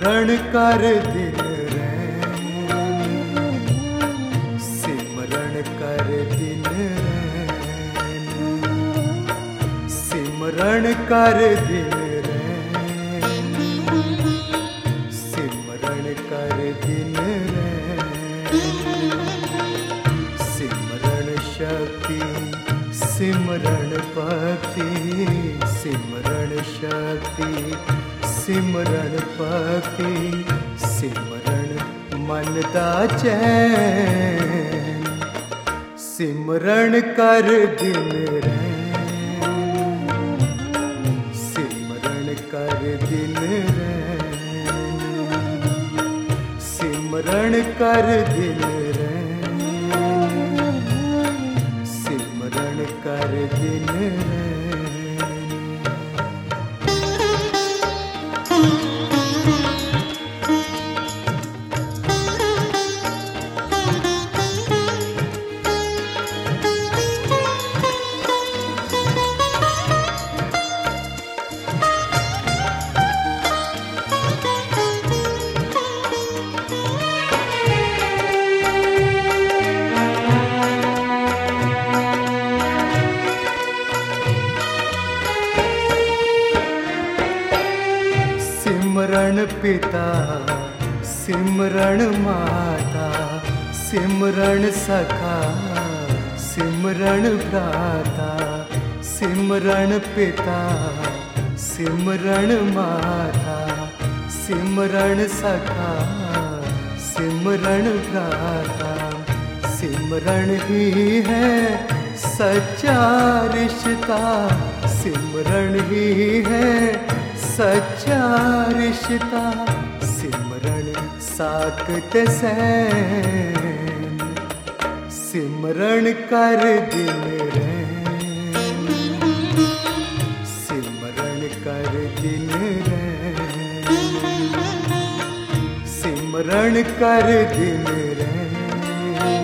सिमरन कर दिन रैन, सिमरन कर दिन रैन, सिमरन कर दिन रैन, सिमरन कर दिन रैन, सिमरन शक्ति सिमरन भक्ति, सिमरन शक्ति सिमरन भक्ति, सिमरन मन दा चैन, सिमरन कर दिन रैन, सिमरन कर दिन रैन, सिमरन कर दिन रैन, सिमरन कर दिन रैन। सिमरन पिता सिमरन माता, सिमरन सखा सिमरन भ्राता, सिमरन पिता सिमरन माता, सिमरन सखा सिमरन भ्राता, सिमरन ही है सच्चा रिश्ता, सिमरन ही है सच्चा रिश्ता, सिमरन साकत सैन, सिमरन कर दिन रैन, सिमरन कर दिन रैन, सिमरन कर दिन रैन,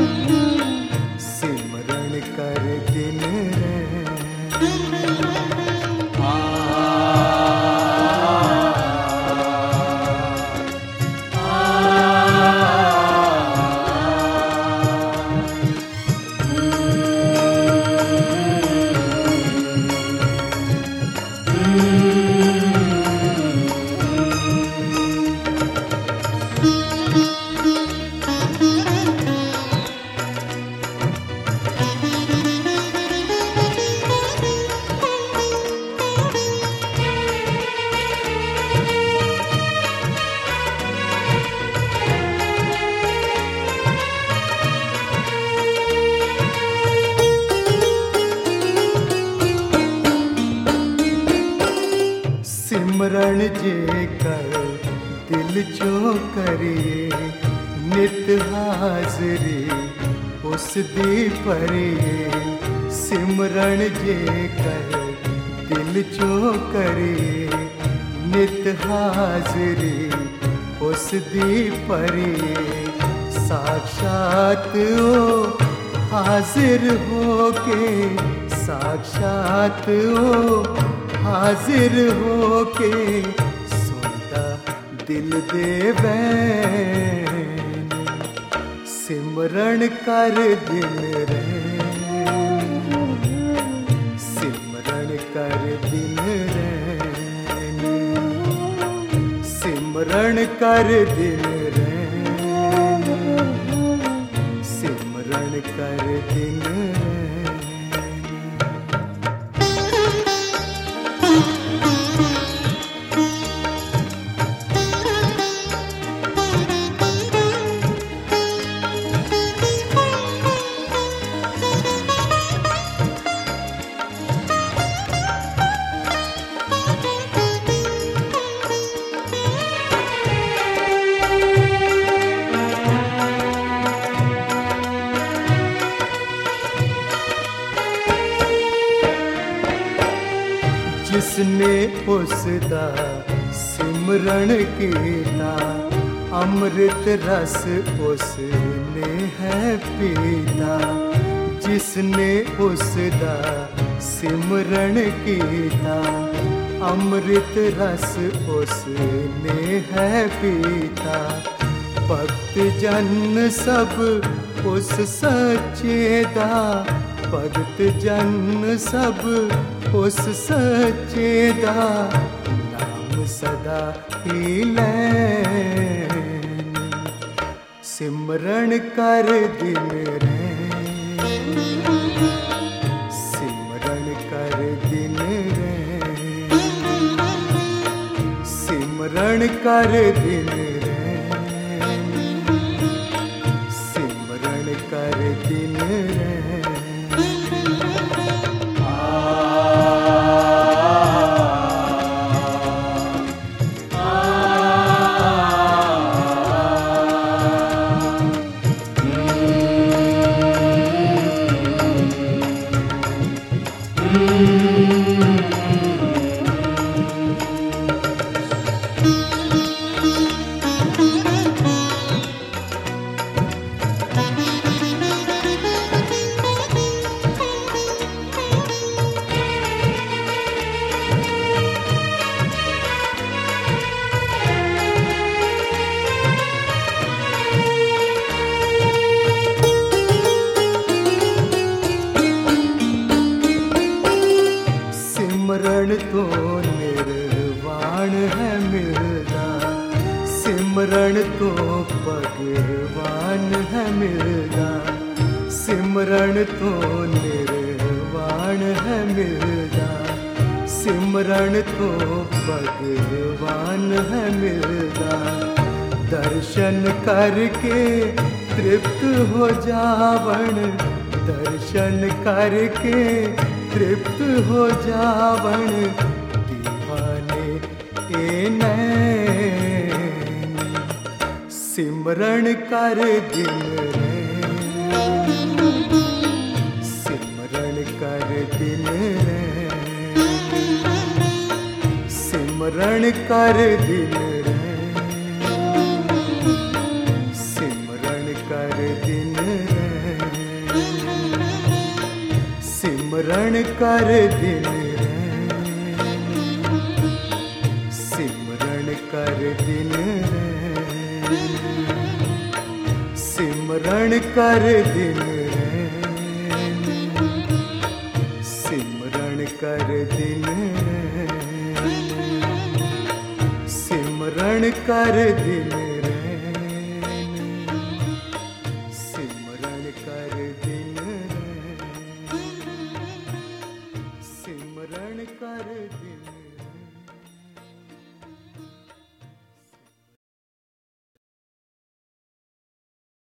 सिमरन कर दिन रैन। सिमरन जे कर दिल चो करिए, नित हाजरी उस दी भरिए, सिमरन जे कर दिल चो करिए, नित हाजरी उस दी भरिए, साक्षात ओ हाजिर होके, साक्षात ओ हाजिर होके, सुनता दिल दे बैन, सिमरन कर दिन रैन, सिमरन कर दिन रैन, सिमरन कर दिन रैन, सिमरन कर दिन रैन। जिसने उसदा सिमरन कीता, अमृत रस उसने है पीता, जिसने उसदा सिमरन कीता, अमृत रस उसने है पीता। भक्त जन सब उस सच्चे दा, भगत जन सब उस सच्चे दा नाम सदा ही लैन। सिमरन कर दिन रैन, सिमरन कर दिन रैन, सिमरन कर दिन रैन, सिमरन कर दिन रैन। सिमरन तो निर्वाण है मिलना, सिमरन तो भगवान है मिलना, सिमरन तो निर्वाण है मिलना, सिमरन तो भगवान है मिलना। दर्शन करके तृप्त हो जावण, दर्शन करके तृप्त हो जावण दीवाने ए नैन। सिमरन कर दिन रैन, सिमरन कर दिन रैन, सिमरन कर दिन रैन, सिमरन कर दिन रैन, सिमरन कर दिन रैन, सिमरन कर दिन रैन, सिमरन कर दिन रैन, सिमरन कर दिन रैन, सिमरन कर दिन रैन, सिमरन कर दिन।